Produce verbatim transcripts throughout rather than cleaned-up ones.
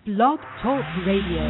Blog Talk Radio.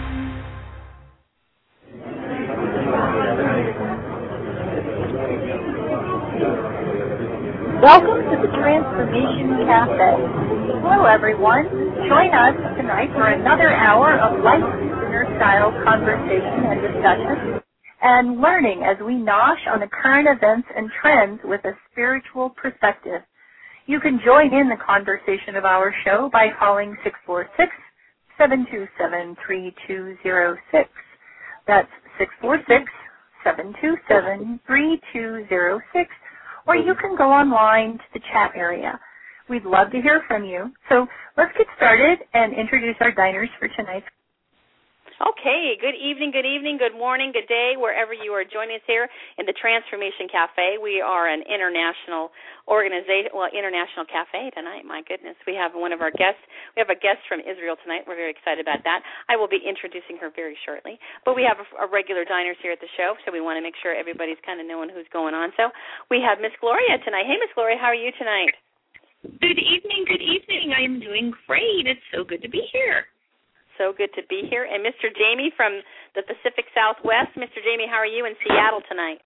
Welcome to the Transformation Cafe. Hello, everyone. Join us tonight for another hour of light-style conversation and discussion and learning as we nosh on the current events and trends with a spiritual perspective. You can join in the conversation of our show by calling six four six, seven two seven, three two zero six. That's six four six, seven two seven, three two zero six. Or you can go online to the chat area. We'd love to hear from you. So let's get started and introduce our diners for tonight's. Okay, good evening, good evening, good morning, good day, wherever you are joining us here in the Transformation Cafe. We are an international organization, well, international cafe tonight, my goodness. We have one of our guests. We have a guest from Israel tonight. We're very excited about that. I will be introducing her very shortly. But we have a, a regular diners here at the show, so we want to make sure everybody's kind of knowing who's going on. So we have Miss Gloria tonight. Hey, Miss Gloria, how are you tonight? Good evening, good evening. I am doing great. It's so good to be here. So good to be here. And Mister Jamie from the Pacific Southwest. Mister Jamie, how are you in Seattle tonight?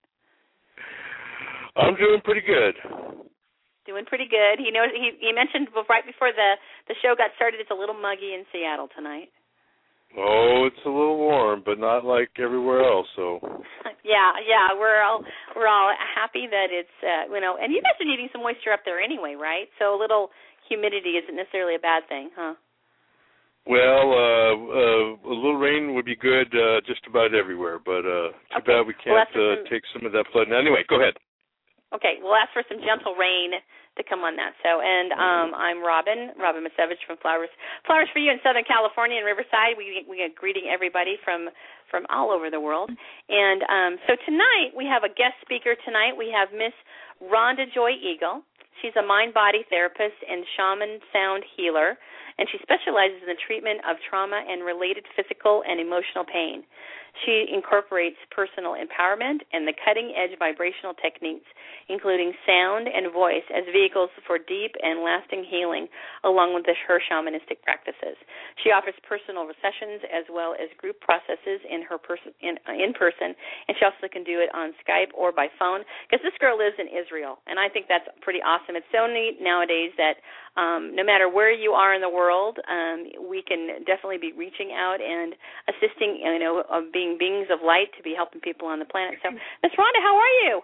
I'm doing pretty good. Doing pretty good. He knows. He, he mentioned right before the, the show got started, it's a little muggy in Seattle tonight. Oh, it's a little warm, but not like everywhere else. So. yeah, yeah, we're all we're all happy that it's uh, you know, and you guys are needing some moisture up there anyway, right? So a little humidity isn't necessarily a bad thing, huh? Well, uh, uh, a little rain would be good uh, just about everywhere, but uh, too okay. bad we can't well, uh, some... take some of that flood. Anyway, go ahead. Okay, we'll ask for some gentle rain to come on that. So, and um, I'm Robin, Robin Masevich from Flowers Flowers for You in Southern California and Riverside. We we are greeting everybody from, from all over the world. And um, so tonight we have a guest speaker tonight. We have Miss Rhonda Joy Eagle. She's a mind-body therapist and shaman sound healer, and she specializes in the treatment of trauma and related physical and emotional pain. She incorporates personal empowerment and the cutting-edge vibrational techniques, including sound and voice, as vehicles for deep and lasting healing, along with her shamanistic practices. She offers personal sessions as well as group processes in her person in, in person, and she also can do it on Skype or by phone, because this girl lives in Israel, and I think that's pretty awesome. It's so neat nowadays that um, no matter where you are in the world, um, we can definitely be reaching out and assisting, you know, of being beings of light to be helping people on the planet. So, Miss Rhonda, how are you?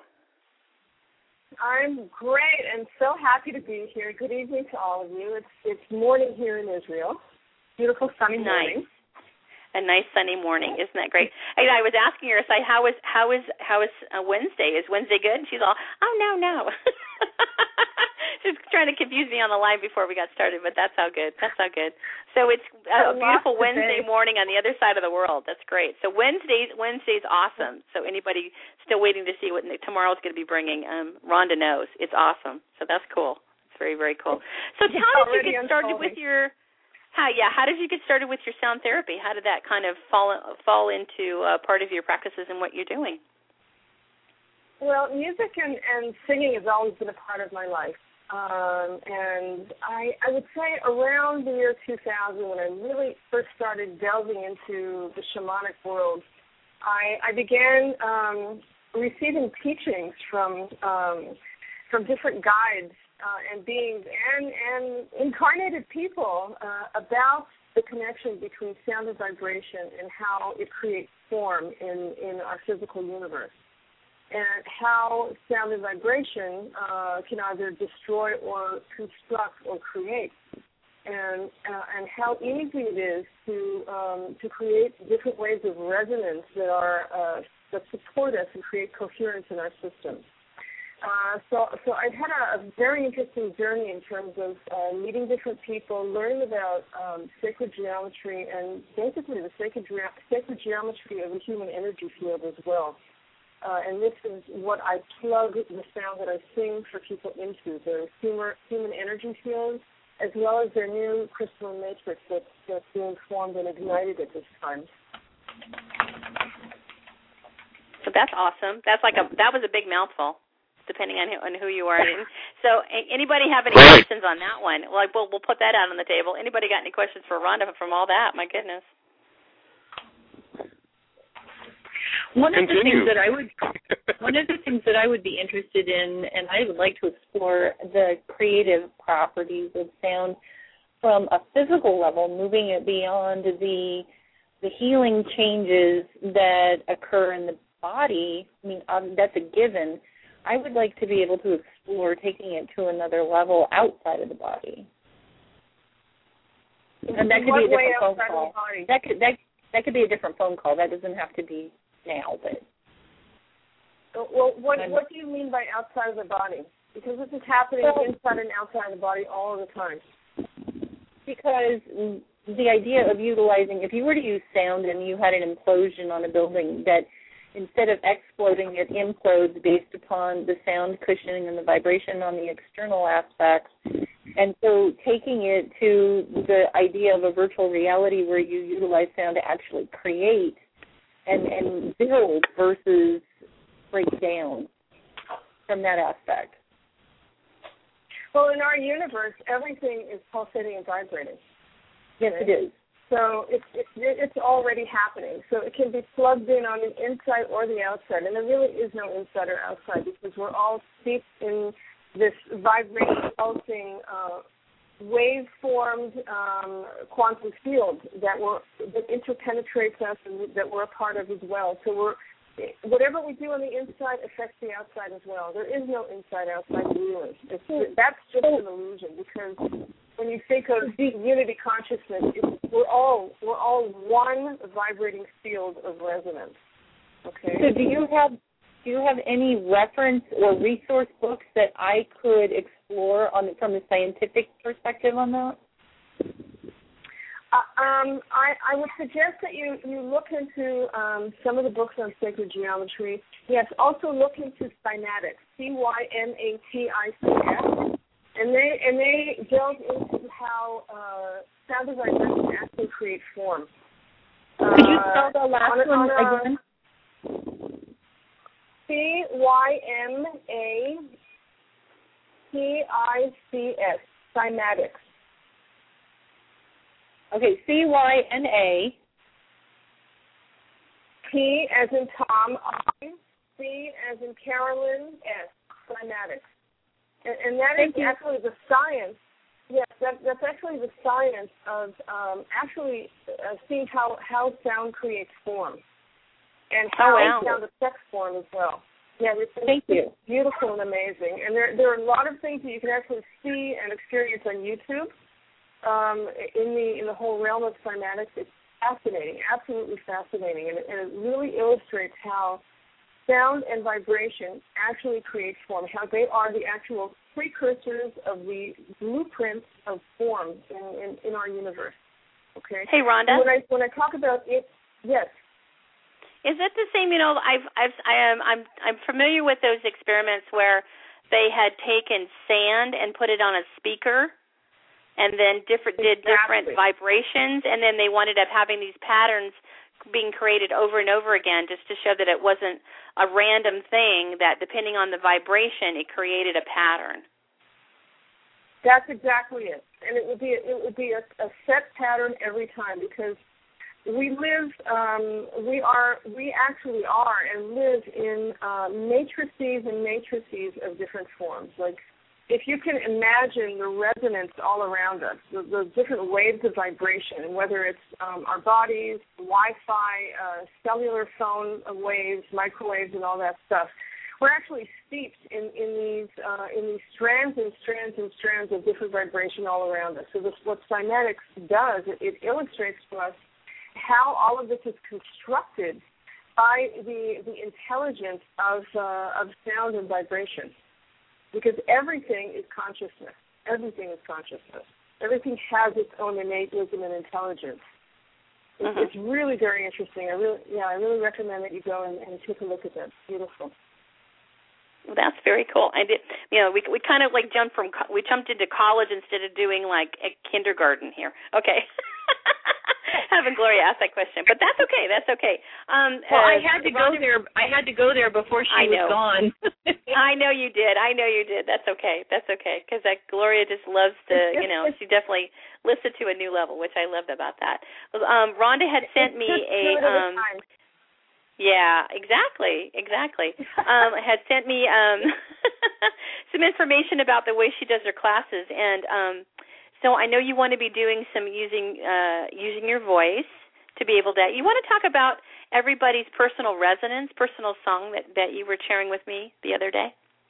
I'm great and so happy to be here. Good evening to all of you. It's it's morning here in Israel. Beautiful sunny nice. morning. A nice sunny morning, isn't that great? I, I was asking her, I how is how is how is uh, Wednesday? Is Wednesday good? And she's all, oh no no. She's trying to confuse me on the line before we got started, but that's how good. That's how good. So it's a beautiful Wednesday morning on the other side of the world. That's great. So Wednesday's Wednesday's awesome. So anybody still waiting to see what tomorrow's going to be bringing, um, Rhonda knows. It's awesome. So that's cool. It's very, very cool. So how did you get started with your how yeah, how did you get started with your sound therapy? How did that kind of fall fall into uh, part of your practices and what you're doing? Well, music and, and singing has always been a part of my life. Um, and I, I would say around the year two thousand, when I really first started delving into the shamanic world, I, I began um, receiving teachings from um, from different guides uh, and beings and, and incarnated people uh, about the connection between sound and vibration and how it creates form in, in our physical universe, and how sound and vibration uh, can either destroy or construct or create, and uh, and how easy it is to um, to create different ways of resonance that are uh, that support us and create coherence in our system. Uh, so so I've had a, a very interesting journey in terms of uh, meeting different people, learning about um, sacred geometry, and basically the sacred, ge- sacred geometry of the human energy field as well. Uh, and this is what I plug the sound that I sing for people into, their human, human energy fields, as well as their new crystalline matrix that's, that's being formed and ignited at this time. So that's awesome. That's like a that was a big mouthful. depending on who, on who you are. And so anybody have any right. questions on that one? Well, we'll, we'll put that out on the table. Anybody got any questions for Rhonda from all that? My goodness. One of Continue. the things that I would, one of the things that I would be interested in, and I would like to explore the creative properties of sound from a physical level, moving it beyond the the healing changes that occur in the body. I mean, um, that's a given. I would like to be able to explore taking it to another level outside of the body, and that could be a different phone call. That could that that could be a different phone call. That doesn't have to be now, but well, what what do you mean by outside of the body? Because this is happening well, inside and outside of the body all the time. Because the idea of utilizing, if you were to use sound and you had an implosion on a building, that instead of exploding, it implodes based upon the sound cushioning and the vibration on the external aspects. And so taking it to the idea of a virtual reality where you utilize sound to actually create and, and build versus break down from that aspect. Well, in our universe, everything is pulsating and vibrating. Yes, it is. So it's, it's it's already happening. So it can be plugged in on the inside or the outside, and there really is no inside or outside because we're all steeped in this vibrating, pulsing, uh, wave-formed um, quantum field that we're that interpenetrates us and that we're a part of as well. So we're whatever we do on the inside affects the outside as well. There is no inside-outside really. It's, that's just an illusion because when you think of unity consciousness, it's, we're all we're all one vibrating field of resonance. Okay. So do you have do you have any reference or resource books that I could explore on from a scientific perspective on that? Uh, um, I, I would suggest that you, you look into um, some of the books on sacred geometry. Yes, also look into cymatics, C Y M A T I C S, and they and they delve into how uh, sound and vibration actually create form. Could you spell the last uh, one on again? C Y M A T I C S, cymatics. Okay, C Y N A. P as in Tom, I, C as in Carolyn, S, cymatics. And, and that Thank is you. actually the science, yes, that, that's actually the science of um, actually uh, seeing how, how sound creates form and how oh, wow. sound affects form as well. Yeah, it's, Thank it's you. beautiful and amazing. And there, there are a lot of things that you can actually see and experience on YouTube. Um, in the in the whole realm of cymatics, it's fascinating, absolutely fascinating, and it, and it really illustrates how sound and vibration actually create form, how they are the actual precursors of the blueprints of form in, in, in our universe. Okay. Hey, Rhonda. And when I when I talk about it, yes. Is it the same? You know, I've I've I am I'm I'm familiar with those experiments where they had taken sand and put it on a speaker. And then different did different exactly. vibrations, and then they wound up having these patterns being created over and over again, just to show that it wasn't a random thing. That depending on the vibration, it created a pattern. That's exactly it, and it would be it would be a, a set pattern every time because we live, um, we are, we actually are and live in uh, matrices and matrices of different forms, like. If you can imagine the resonance all around us, the, the different waves of vibration, whether it's um, our bodies, Wi-Fi, uh, cellular phone waves, microwaves, and all that stuff, we're actually steeped in, in these uh, in these strands and strands and strands of different vibration all around us. So this, what cymatics does, it, it illustrates to us how all of this is constructed by the the intelligence of uh, of sound and vibration. Because everything is consciousness. Everything is consciousness. Everything has its own innate wisdom and intelligence. It's, mm-hmm. it's really very interesting. I really, yeah, I really recommend that you go and, and take a look at that. It's beautiful. Well, that's very cool. I did, you know, we we kind of like jumped from we jumped into college instead of doing like a kindergarten here. Okay. have having Gloria ask that question, but that's okay. That's okay. Um, well, uh, I had to Rhonda, go there. I had to go there before she I was know. gone. I know you did. I know you did. That's okay. That's okay. Because that Gloria just loves to, you know, she definitely lifts it to a new level, which I loved about that. Um, Rhonda had sent me a. Um, yeah, exactly, exactly. um, had sent me um, some information about the way she does her classes, and um, so I know you want to be doing some using uh, using your voice to be able to. You want to talk about everybody's personal resonance, personal song that, that you were sharing with me the other day?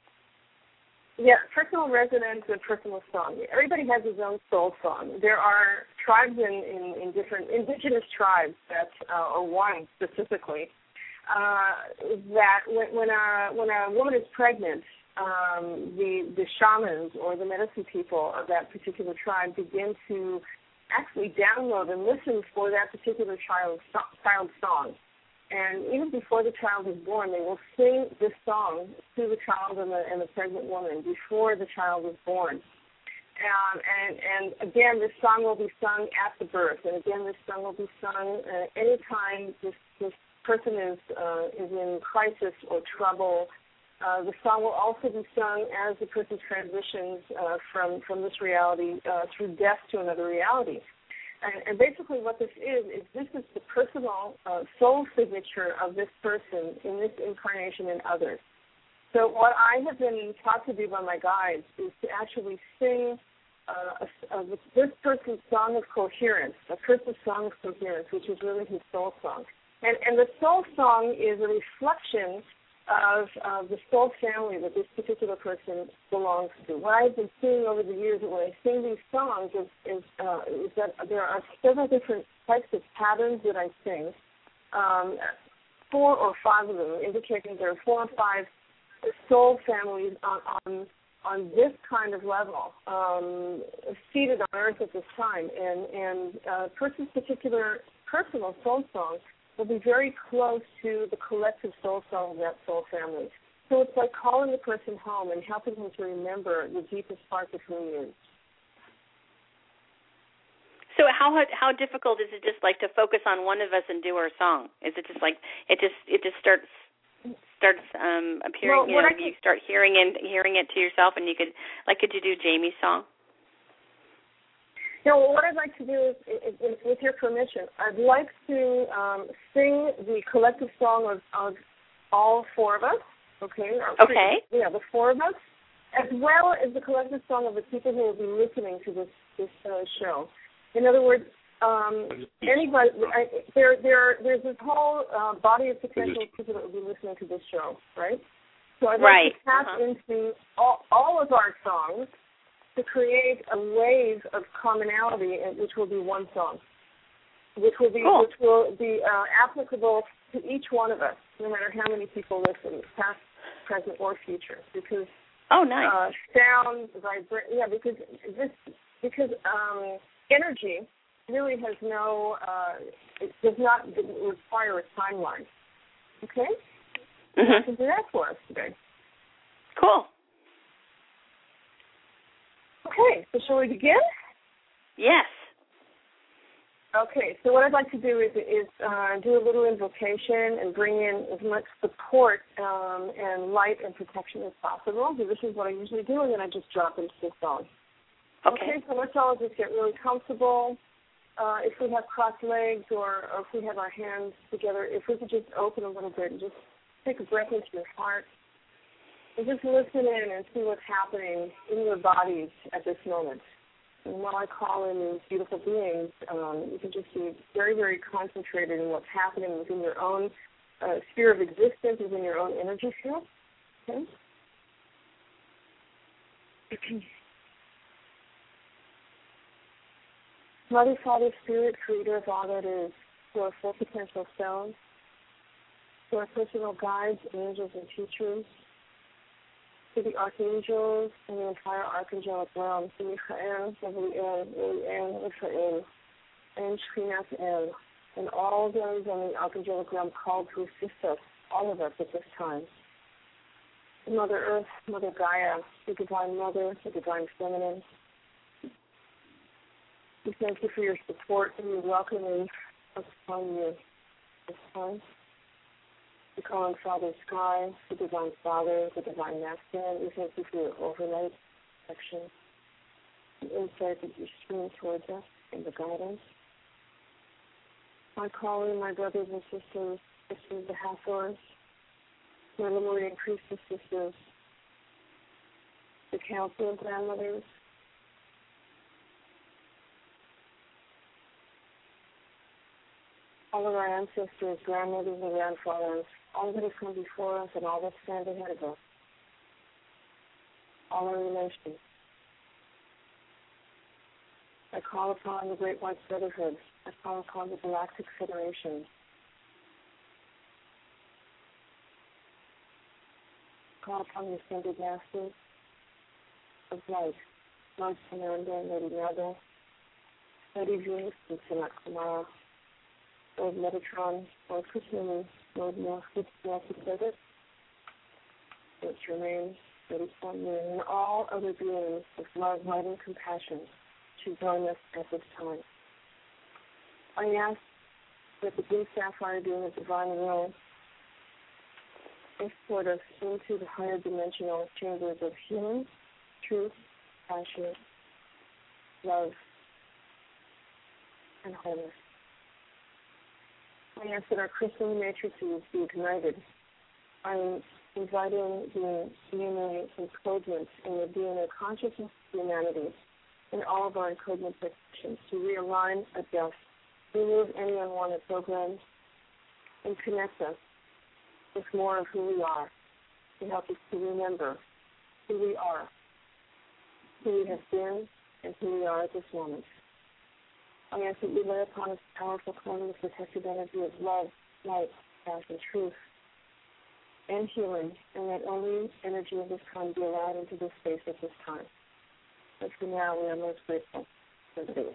Yeah, personal resonance and personal song. Everybody has his own soul song. There are tribes in, in, in different indigenous tribes that, uh, or one specifically, uh, that when, when a when a woman is pregnant, um, the the shamans or the medicine people of that particular tribe begin to actually download and listen for that particular child's child's song. And even before the child is born, they will sing this song to the child and the, and the pregnant woman before the child is born. Um, and, and again, this song will be sung at the birth. And again, this song will be sung uh, anytime this, this person is, uh, is in crisis or trouble. Uh, the song will also be sung as the person transitions uh, from, from this reality uh, through death to another reality. And, and basically what this is, is this is the personal uh, soul signature of this person in this incarnation and others. So what I have been taught to do by my guides is to actually sing uh, a, a, this person's song of coherence, a person's song of coherence, which is really his soul song. And, and the soul song is a reflection of uh, the soul family that this particular person belongs to. What I've been seeing over the years when I sing these songs is, is, uh, is that there are several different types of patterns that I sing, um, four or five of them, indicating there are four or five soul families on, on, on this kind of level, um, seated on earth at this time. And, and uh, person's particular personal soul song will be very close to the collective soul song of that soul family. So it's like calling the person home and helping them to remember the deepest part of who he is. So how how difficult is it just like to focus on one of us and do our song? Is it just like it just it just starts starts um, appearing? Well, you know, can, you start hearing it hearing it to yourself, and you could like could you do Jamie's song? No, what I'd like to do is, is, is, with your permission, I'd like to um, sing the collective song of, of all four of us, okay? Okay. Three, yeah, the four of us, as well as the collective song of the people who will be listening to this, this uh, show. In other words, um, anybody, I, there, there, there's this whole uh, body of potential people that will be listening to this show, right? So I'd like right. to tap uh-huh. into all, all of our songs to create a wave of commonality, which will be one song, which will be cool. which will be uh, applicable to each one of us, no matter how many people listen, past, present, or future. Because oh, nice. Uh, sound, vibration, yeah, because this because um, energy really has no, uh, it does not require a timeline. Okay, mm-hmm. I can do that for us today. Cool. Okay, so shall we begin? Yes. Okay, so what I'd like to do is, is uh, do a little invocation and bring in as much support um, and light and protection as possible. So this is what I usually do, and then I just drop into the song. Okay. Okay, so let's all just get really comfortable. Uh, if we have crossed legs or, or if we have our hands together, if we could just open a little bit and just take a breath into your heart. And just listen in and see what's happening in your bodies at this moment. And while I call in these beautiful beings, um, you can just be very, very concentrated in what's happening within your own uh, sphere of existence, within your own energy field. Okay? Mother, Father, Spirit, Creator of all that is, to our full potential selves, to our personal guides, angels, and teachers, to the archangels and the entire archangelic realm, to Michael, Gabriel, Uriel, Raphael, and Shrinat, and all those on the archangelic realm called to assist us, all of us at this time. Mother Earth, Mother Gaia, the Divine Mother, the Divine Feminine. We thank you for your support and your welcoming upon you this time. We call on Father Sky, the Divine Father, the Divine Masculine. We thank you for your overnight protection, the insight that you stream towards us, and the guidance. I call in my brothers and sisters, sisters the Hathors, my Lemurian priestess sisters, the Council of Grandmothers, all of our ancestors, grandmothers and grandfathers, all that have come before us and all that stand ahead of us, all our relations. I call upon the Great White Brotherhood. I call upon the Galactic Federation. I call upon the Ascended Masters of Light, Lord Sananda, Lady Nada, Lady Venus, and Sanat Kumara, Lord Metatron, Lord Krishnamurti, Lord Morpheus, Lord Service, Lord Jermaine, Lady Sun Moon, and all other beings of love, light, and compassion to join us at this time. I ask that the blue sapphire being of divine will escort us into the higher dimensional chambers of healing, truth, passion, love, and wholeness. I ask that our crystalline matrices be ignited. I'm inviting the D N A encodements in the D N A consciousness of humanity and all of our encodement sections to realign, adjust, remove any unwanted programs, and connect us with more of who we are, to help us to remember who we are, who we have been, and who we are at this moment. I ask that you lay upon us powerful, calming, protective energy of love, light, passion, truth, and healing, and that only energy of this kind be allowed into this space at this time. But for now, we are most grateful for this.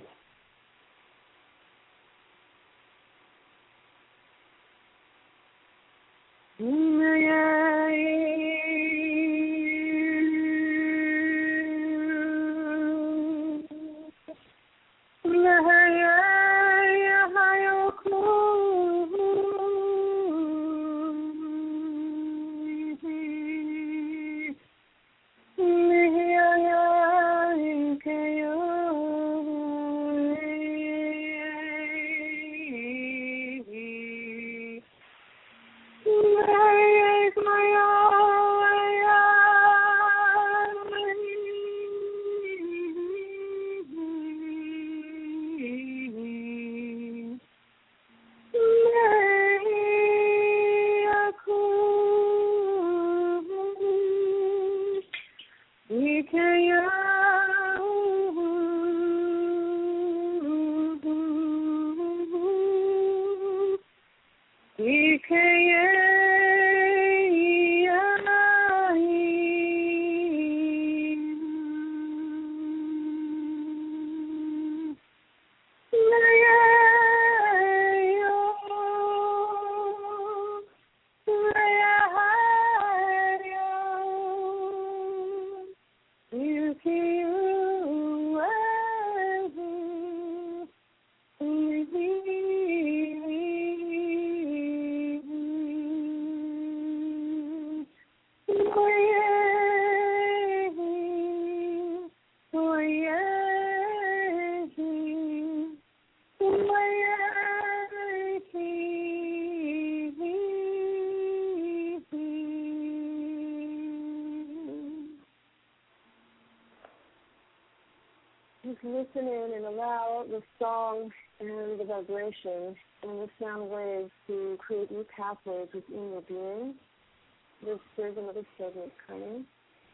Listen in and allow the song and the vibration and the sound waves to create new pathways within your being. This is another segment coming.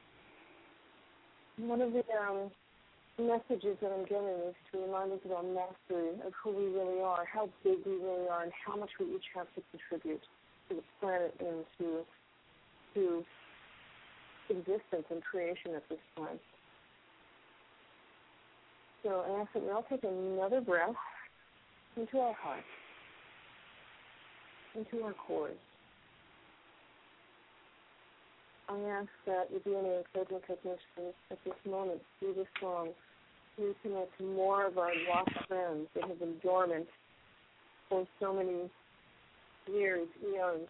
One of the um, messages that I'm getting is to remind us of our mastery of who we really are, how big we really are, and how much we each have to contribute to the planet and to, to existence and creation at this time. So I ask that we all take another breath into our heart, into our cores. I ask that the D N A encoding technicians at this moment, through this song, reconnect more of our lost friends that have been dormant for so many years, eons.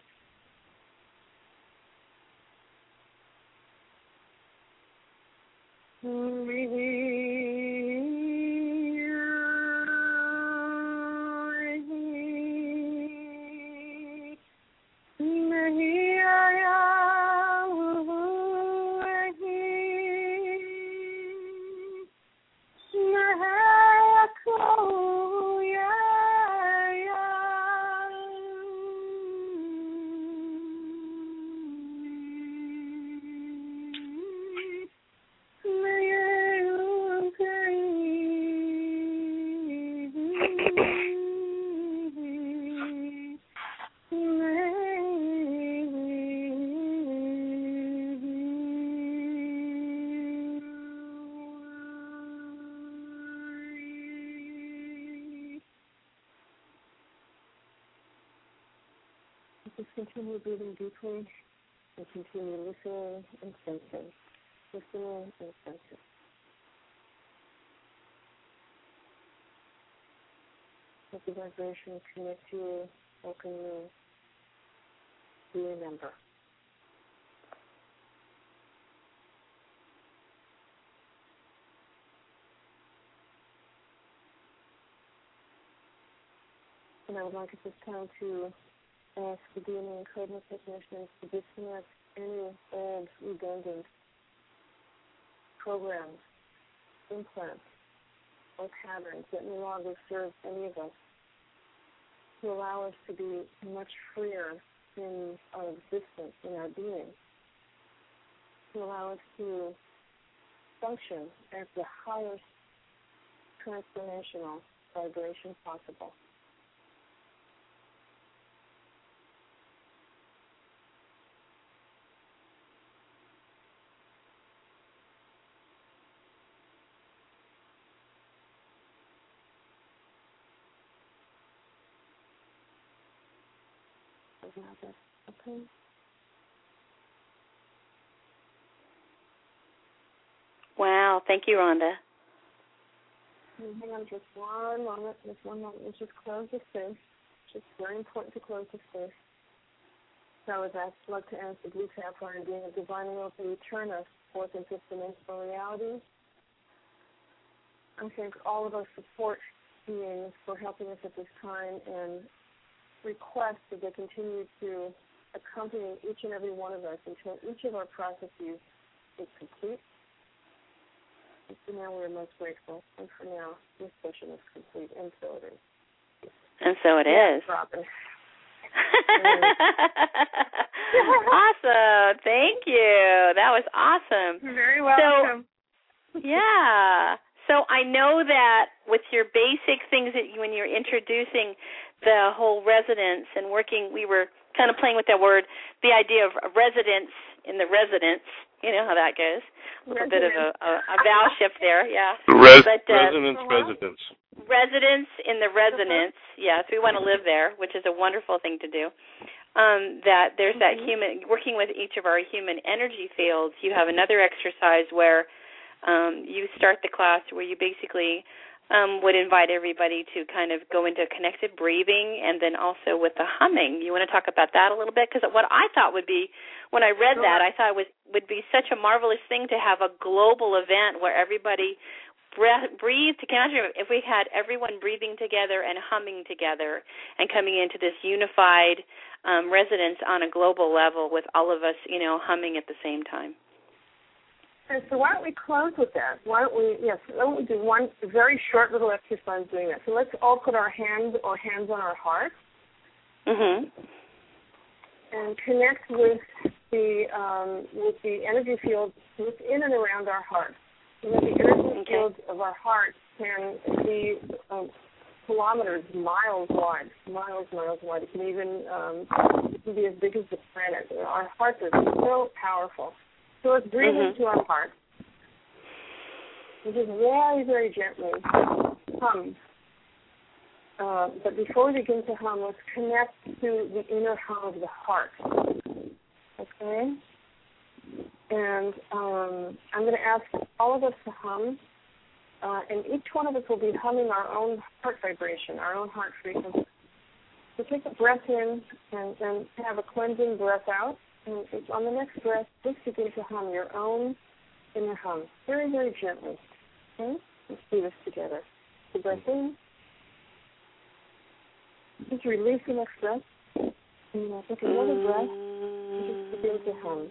Just continue breathing deeply and continue listening and sensing. Listening and sensing. Let the vibration connect you, open you, be remember. And I would like at this time to ask the D N A and coding technicians to disconnect any old, redundant programs, implants, or patterns that no longer serve any of us, to allow us to be much freer in our existence, in our being, to allow us to function at the highest transformational vibration possible. Okay. Wow, thank you, Rhonda. Hang on just one moment, just one moment. Let's just close the space. It's just very important to close the space. So I would like to ask the Blue Sapphire and being a divine will to return us fourth and fifth dimensional reality. I thank all of our support beings for helping us at this time and request that they continue to accompany each and every one of us until each of our processes is complete. And for now, we are most grateful. And for now, this session is complete, and so it is. And so it yes, is. Robin. Awesome. Thank you. That was awesome. You're very welcome. So, yeah. So I know that with your basic things that you, when you're introducing the whole residence and working, we were kind of playing with that word, the idea of residence in the residence. You know how that goes. A little bit of a, a, a vowel shift there, yeah. Res- but, uh, residence, uh-huh. residence. Residence in the resonance, uh-huh. Yes, we want to live there, which is a wonderful thing to do. Um, that there's mm-hmm. that human, working with each of our human energy fields, you have another exercise where um, you start the class where you basically um, would invite everybody to kind of go into connected breathing and then also with the humming. You want to talk about that a little bit? Because what I thought would be, when I read that, I thought it was, would be such a marvelous thing to have a global event where everybody breath, breathe together. If we had everyone breathing together and humming together and coming into this unified um, resonance on a global level with all of us, you know, humming at the same time. And so why don't we close with that? Why don't we, yes, why don't we do one very short little exercise doing that. So let's all put our hands or hands on our heart. Mm-hmm. And connect with the um, with the energy field within and around our heart. So that the energy okay. field of our heart can be um, kilometers, miles wide, miles, miles wide. It can even um, it can be as big as the planet. Our hearts are so powerful. So let's breathe mm-hmm. into our heart. And just very, very gently hum. Uh, but before we begin to hum, let's connect to the inner hum of the heart. Okay? And um, I'm going to ask all of us to hum, uh, and each one of us will be humming our own heart vibration, our own heart frequency. So take a breath in and, and have a cleansing breath out. And on the next breath, just begin to hum your own inner hum, very, very gently. Okay? Let's do this together. So breath in. Just release the next breath. And uh, take another breath. And just begin to hum.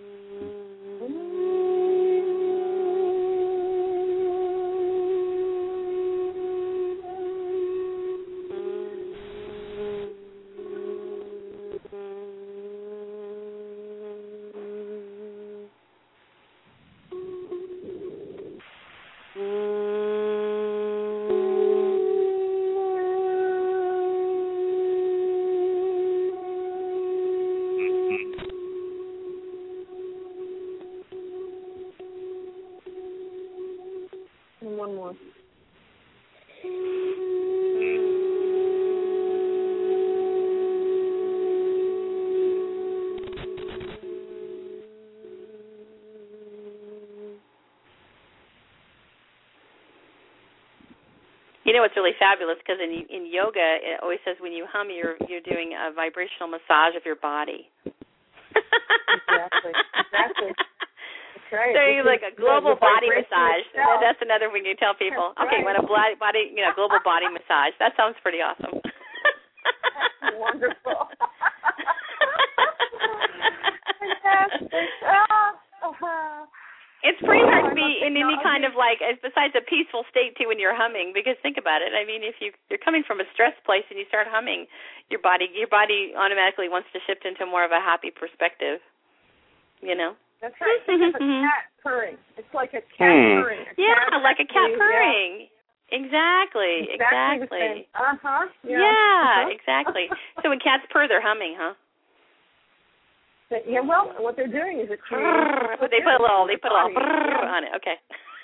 One more. You know, it's really fabulous because in in yoga, it always says when you hum, you're you're doing a vibrational massage of your body. Exactly. Exactly. Right. So you like a global body massage. Itself. That's another thing you tell people. That's okay, right. what a body, you know, global body massage. That sounds pretty awesome. That's wonderful. Fantastic. Oh. It's pretty hard to Oh, be in any kind of like, besides a peaceful state too when you're humming. Because think about it. I mean, if you you're coming from a stress place and you start humming, your body your body automatically wants to shift into more of a happy perspective. You know. That's right. It's a cat purring. It's like a cat Hmm. purring. A Yeah, cat like a cat actually, purring. Yeah. Exactly. Exactly. Exactly. Uh huh. Yeah. Yeah, uh-huh. exactly. So when cats purr, they're humming, huh? But, yeah. Well, what they're doing is it But they put a little. They put a little brrr yeah. on it. Okay.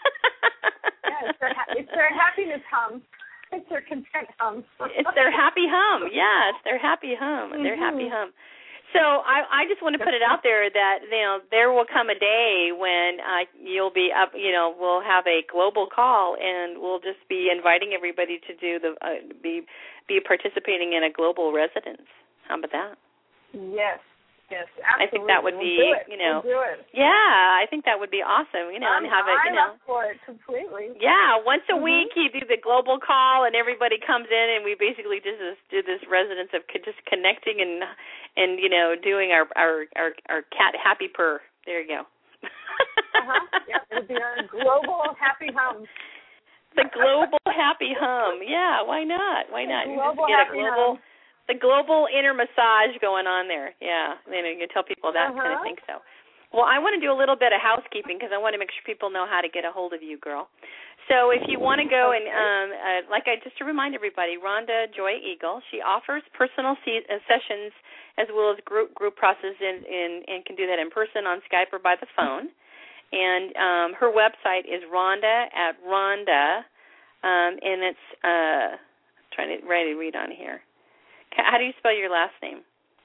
Yeah, it's their, it's their happiness hum. It's their content hum. It's their happy hum. Yeah, it's their happy hum. Their happy hum. So I, I just want to put it out there that, you know, there will come a day when uh, you'll be up, you know, we'll have a global call and we'll just be inviting everybody to do the, uh, be be participating in a global residence. How about that? Yes. Yes, absolutely. I think that would we'll be, do it. you know, we'll do it. Yeah, I think that would be awesome, you know, I'm, and have it, you know. I'm up for it completely. Yeah, once a mm-hmm. week you do the global call and everybody comes in and we basically just do this residence of just connecting and, and you know, doing our, our, our, our cat happy purr. There you go. uh-huh. Yep, it would be our global happy hum. The global happy hum. Yeah, why not? Why not? The You global just get a happy global... hum. The global inner massage going on there. Yeah, you know, you can tell people that uh-huh. kind of thing. So, well, I want to do a little bit of housekeeping because I want to make sure people know how to get a hold of you, girl. So if you want to go and, um, uh, like I just to remind everybody, Rhonda Joy Eagle, she offers personal se- uh, sessions as well as group group process in, in, and can do that in person, on Skype, or by the phone. And um, her website is Rhonda at Rhonda, um, and it's uh, trying to write to read on here. How do you spell your last name?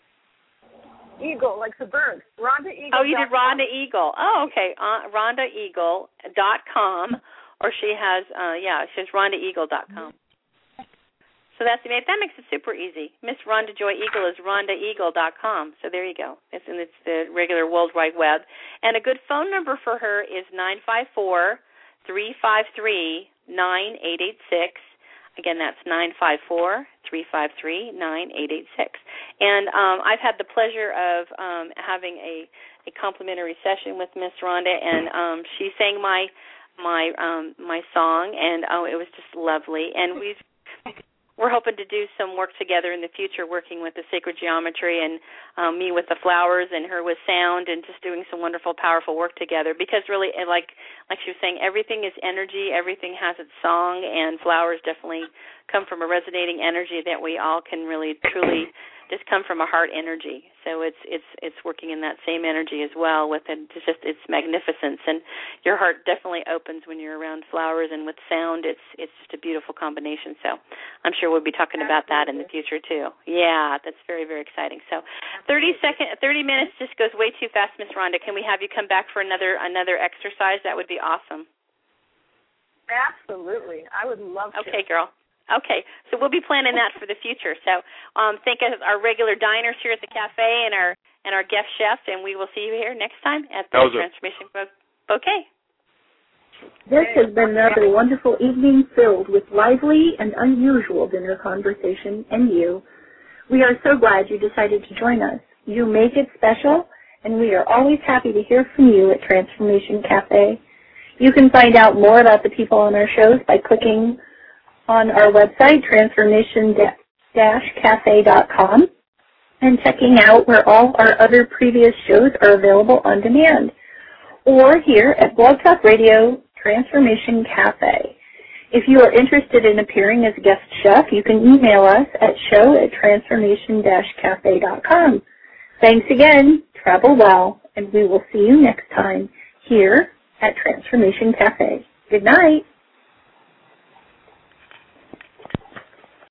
Eagle, like the bird. Rhonda Eagle. Oh, you did Rhonda Eagle. Oh, okay. Uh, Rhonda Eagle dot com, or she has, uh, yeah, she has Rhonda Eagle dot com. So that's that makes it super easy. Miss Rhonda Joy Eagle is Rhonda Eagle dot com. So there you go. It's and it's the regular World Wide Web. And a good phone number for her is nine five four, three five three, nine eight eight six. Again, that's nine five four, three five three, nine eight eight six. And um, I've had the pleasure of um, having a, a complimentary session with Miss Rhonda, and um, she sang my my um, my song, and oh, it was just lovely. And we've we're hoping to do some work together in the future, working with the sacred geometry, and um, me with the flowers, and her with sound, and just doing some wonderful, powerful work together. Because really, like like she was saying, everything is energy. Everything has its song, and flowers definitely come from a resonating energy that we all can really, truly just come from a heart energy. So it's it's it's working in that same energy as well. With it, it's just its magnificence, and your heart definitely opens when you're around flowers, and with sound, it's it's just a beautiful combination. So I'm sure we'll be talking about that in the future too. Yeah, that's very, very exciting. So thirty second, thirty minutes just goes way too fast, Miss Rhonda. Can we have you come back for another another exercise? That would be awesome. Absolutely, I would love to. Okay, girl. Okay, so we'll be planning that for the future. So um, think of our regular diners here at the cafe and our and our guest chef, and we will see you here next time at the How's Transformation Bouquet. This has been another wonderful evening filled with lively and unusual dinner conversation and you. We are so glad you decided to join us. You make it special, and we are always happy to hear from you at Transformation Cafe. You can find out more about the people on our shows by clicking on our website, transformation dash cafe dot com, and checking out where all our other previous shows are available on demand, or here at Blog Talk Radio Transformation Cafe. If you are interested in appearing as a guest chef, you can email us at show at transformation dash cafe dot com. Thanks again, travel well, and we will see you next time here at Transformation Cafe. Good night.